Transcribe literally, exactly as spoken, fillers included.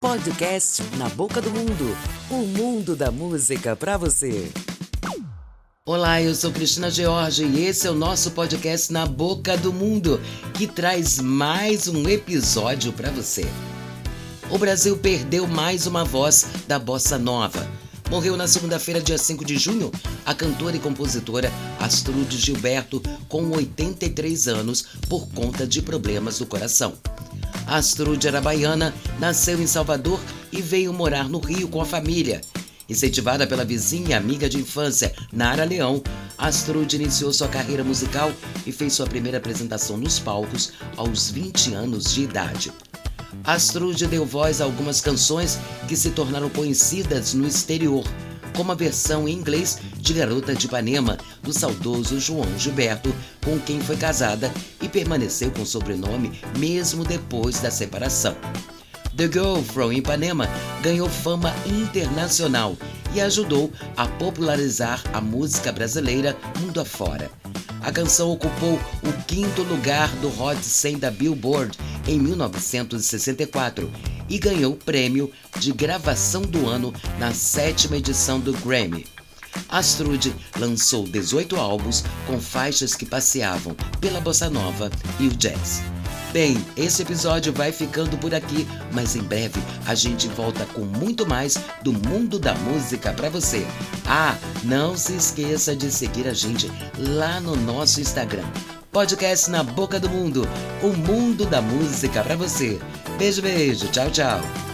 Podcast Na Boca do Mundo, o mundo da música para você. Olá, eu sou Cristina George e esse é o nosso podcast Na Boca do Mundo, que traz mais um episódio para você. O Brasil perdeu mais uma voz da bossa nova. Morreu na segunda-feira, dia cinco de junho, a cantora e compositora Astrud Gilberto, com oitenta e três anos, por conta de problemas do coração. Astrud era baiana, nasceu em Salvador e veio morar no Rio com a família. Incentivada pela vizinha e amiga de infância, Nara Leão, Astrud iniciou sua carreira musical e fez sua primeira apresentação nos palcos aos vinte anos de idade. Astrud deu voz a algumas canções que se tornaram conhecidas no exterior, como a versão em inglês de Garota de Ipanema, do saudoso João Gilberto, com quem foi casada e permaneceu com o sobrenome mesmo depois da separação. The Girl from Ipanema ganhou fama internacional e ajudou a popularizar a música brasileira mundo afora. A canção ocupou o quinto lugar do Hot cem da Billboard em mil novecentos e sessenta e quatro e ganhou o prêmio de gravação do ano na sétima edição do Grammy. Astrud lançou dezoito álbuns com faixas que passeavam pela bossa nova e o jazz. Bem, esse episódio vai ficando por aqui, mas em breve a gente volta com muito mais do mundo da música para você. Ah, não se esqueça de seguir a gente lá no nosso Instagram. Podcast Na Boca do Mundo, o mundo da música para você. Beijo, beijo, tchau, tchau.